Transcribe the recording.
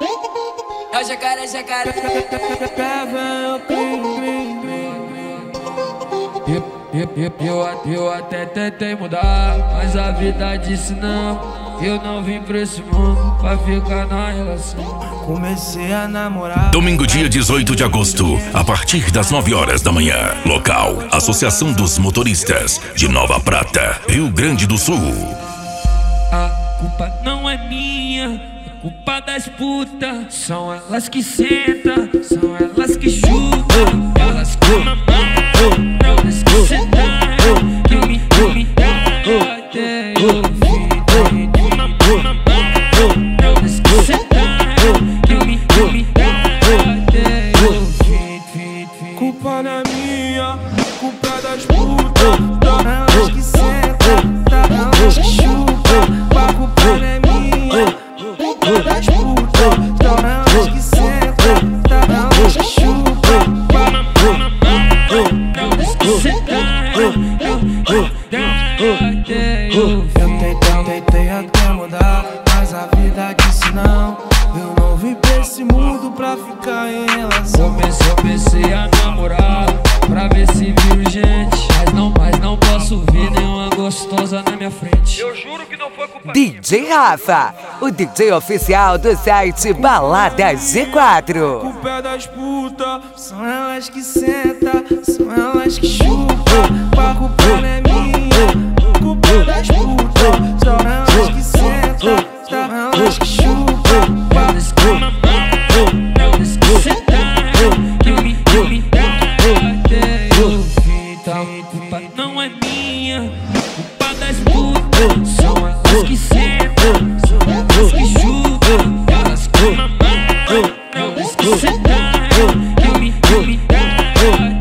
É o jacaré, jacaré. Eu até tentei mudar, mas a vida disse não. Eu não vim pra esse mundo pra ficar na relação. Comecei a namorar. Domingo, dia 18 de agosto, a partir das 9 horas da manhã. Local: Associação dos Motoristas de Nova Prata, Rio Grande do Sul. A culpa não é minha, é culpa das putas. São elas que sentam, são elas que chutam. Elas que mamam, elas que sentam. Que me dão até eu fim. Elas que sentam, que me dão até eu fim. Culpa não é minha, culpa das putas. Elas que sentam, elas que chupam. A culpa não é minha, culpa das putas. Elas que sentam, elas que chupam. Elas que sentam, Eu tentei até mudar, mas a vida disse não. Eu não vim pra esse mundo pra ficar em relação. Comecei a namorar pra ver se viro gente, mas não posso ver nenhuma gostosa na minha frente. Eu juro que não foi culpa DJ Rafa, o DJ oficial do site Baladas G4. Culpa é das putas, são elas que sentam, são elas que chupam. A culpa não é minha, culpa é das putas. São elas que sentam, são elas que chupam. Elas que mamam, elas que sentam, que me dão até eu fim. A culpa não é minha, culpa das putas. São elas que sentam, são elas que chupam. Elas que mamam, elas que sentam, que me dão